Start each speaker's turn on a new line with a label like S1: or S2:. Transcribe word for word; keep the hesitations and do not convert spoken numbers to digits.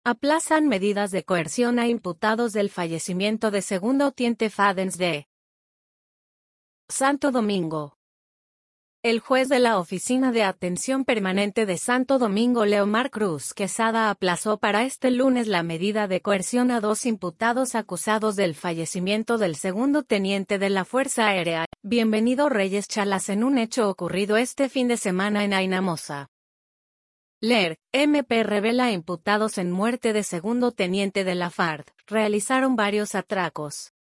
S1: Aplazan medidas de coerción a imputados del fallecimiento de segundo teniente Fadens de Santo Domingo. El juez de la Oficina de Atención Permanente de Santo Domingo, Leomar Cruz Quesada, aplazó para este lunes la medida de coerción a dos imputados acusados del fallecimiento del segundo teniente de la Fuerza Aérea, Bienvenido Reyes Chalas, en un hecho ocurrido este fin de semana en Aynamosa. Ler, M P revela imputados en muerte de segundo teniente de la FARC, realizaron varios atracos.